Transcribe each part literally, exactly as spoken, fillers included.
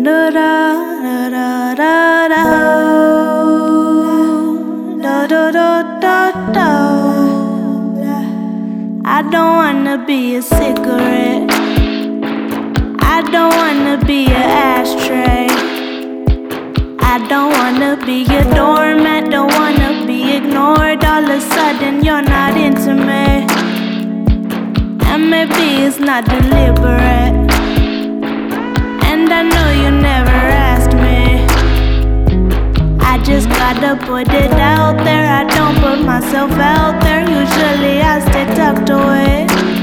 Da da da da da da da da da da da. I don't wanna be a cigarette. I don't wanna be an ashtray. I don't wanna be a doormat. Don't wanna be ignored. All of a sudden you're not into me, and maybe it's not deliberate. And I know you never asked me. I just gotta put it out there. I don't put myself out there. Usually I stay tucked away,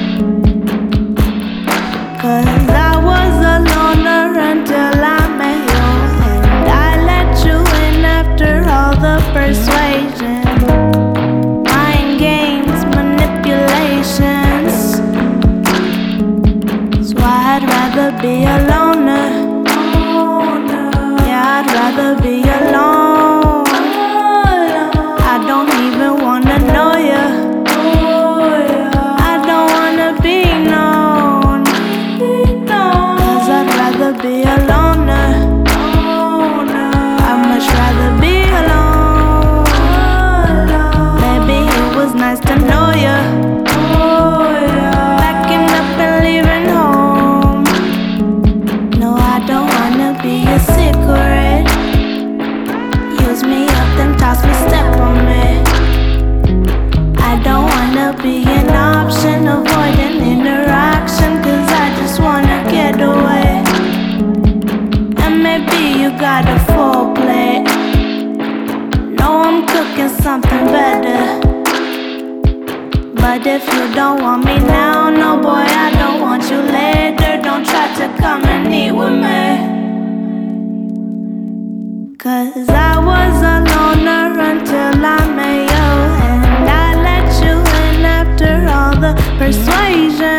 'cause I was a loner until I met you, and I let you in after all the persuasion, mind games, manipulations. So I'd rather be a loner. Yeah, I'd rather be alone. I don't even wanna know ya. I don't wanna be known, 'cause I'd rather be a loner. I'd much rather be alone. Maybe it was nice to know ya, packing up and leaving home. No, I don't wanna be a cigarette. Use me up, then toss me, step on me. I don't wanna be an option, avoiding interaction, 'cause I just wanna get away. And maybe you got a full plate. No, I'm cooking something better. But if you don't want me now, no boy, I don't want you later. Don't try to come and eat with me, 'cause I was a loner until I met you, and I let you in after all the persuasion.